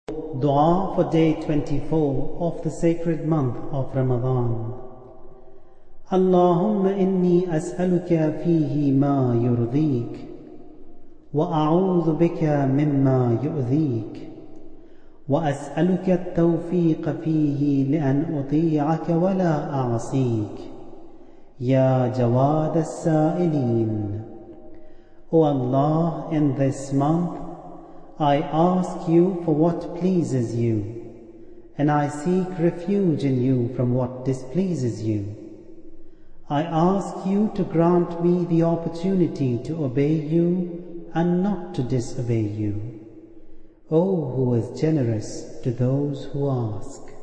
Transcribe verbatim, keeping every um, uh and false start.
Dua for day twenty-four of the sacred month of Ramadan. Allahumma inni as'aluka fihi ma yurdik, wa a'udhu bika mimma yu'dhik, wa as'aluka at-tawfiqa fihi li'an uti'aka wa la a'sik, ya Jawad as-sa'ilin. O Allah, in this month I ask you for what pleases you, and I seek refuge in you from what displeases you. I ask you to grant me the opportunity to obey you and not to disobey you, O who is generous to those who ask.